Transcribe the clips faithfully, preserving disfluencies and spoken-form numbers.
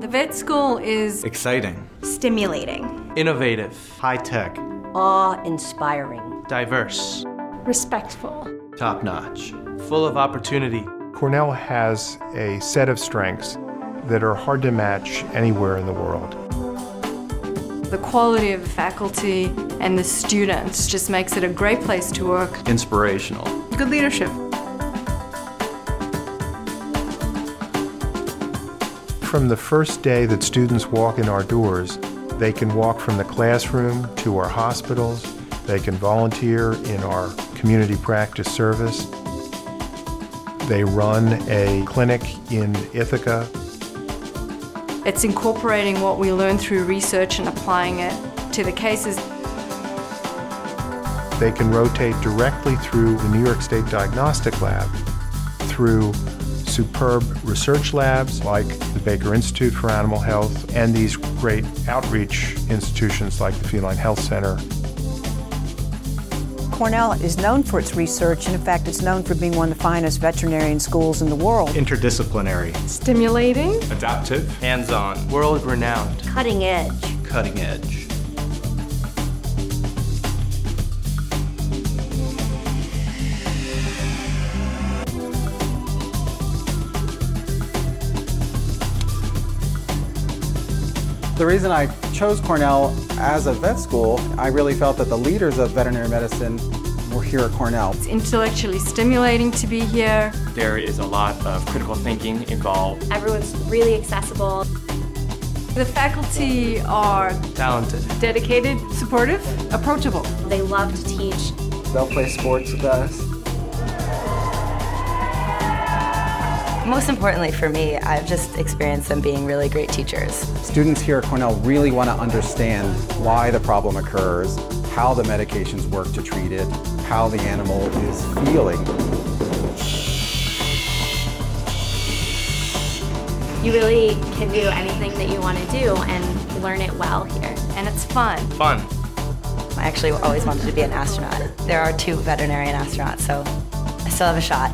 The vet school is exciting, stimulating, innovative, high-tech, awe-inspiring, diverse, respectful, top-notch, full of opportunity. Cornell has a set of strengths that are hard to match anywhere in the world. the quality of the faculty and the students just makes it a great place to work. Inspirational. Good leadership. From the first day that students walk in our doors, they can walk from the classroom to our hospitals. They can volunteer in our community practice service. They run a clinic in Ithaca. It's incorporating what we learn through research and applying it to the cases. They can rotate directly through the New York State Diagnostic Lab, through superb research labs like the Baker Institute for Animal Health, and these great outreach institutions like the Feline Health Center. Cornell is known for its research, and in fact it's known for being one of the finest veterinarian schools in the world. Interdisciplinary, stimulating, adaptive, hands-on, world-renowned, Cutting edge. cutting edge. The reason I chose Cornell as a vet school, I really felt that the leaders of veterinary medicine were here at Cornell. It's intellectually stimulating to be here. There is a lot of critical thinking involved. Everyone's really accessible. The faculty are talented, dedicated, supportive, approachable. They love to teach. They'll play sports with us. Most importantly for me, I've just experienced them being really great teachers. Students here at Cornell really want to understand why the problem occurs, how the medications work to treat it, how the animal is feeling. You really can do anything that you want to do and learn it well here. and it's fun. Fun. I actually always wanted to be an astronaut. There are two veterinarian astronauts, so I still have a shot.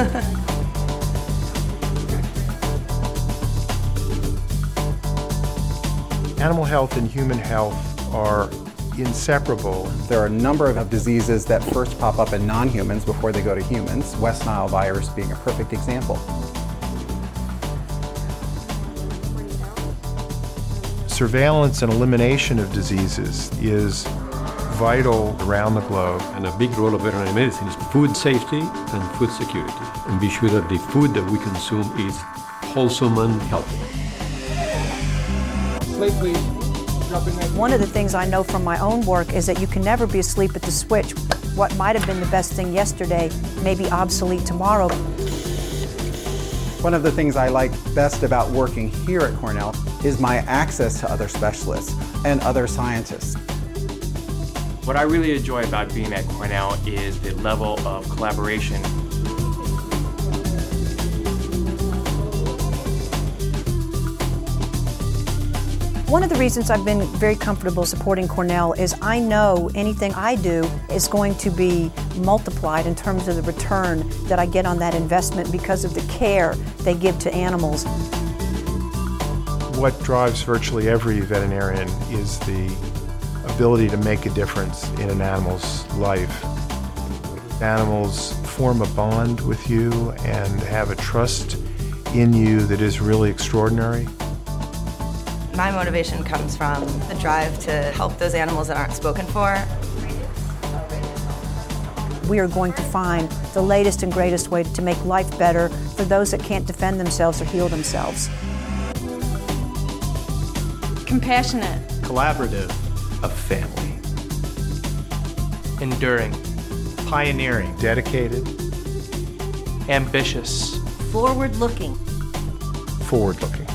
Animal health and human health are inseparable. There are a number of diseases that first pop up in non-humans before they go to humans, West Nile virus being a perfect example. Surveillance and elimination of diseases is vital around the globe. And a big role of veterinary medicine is food safety and food security. And be sure that the food that we consume is wholesome and healthy. Plate, please. One of the things I know from my own work is that you can never be asleep at the switch. What might have been the best thing yesterday may be obsolete tomorrow. One of the things I like best about working here at Cornell is my access to other specialists and other scientists. What I really enjoy about being at Cornell is the level of collaboration. One of the reasons I've been very comfortable supporting Cornell is I know anything I do is going to be multiplied in terms of the return that I get on that investment because of the care they give to animals. What drives virtually every veterinarian is the ability to make a difference in an animal's life. Animals form a bond with you and have a trust in you that is really extraordinary. My motivation comes from the drive to help those animals that aren't spoken for. We are going to find the latest and greatest way to make life better for those that can't defend themselves or heal themselves. Compassionate. Collaborative. A family. Enduring. Pioneering. Dedicated. Ambitious. Forward-looking. Forward-looking.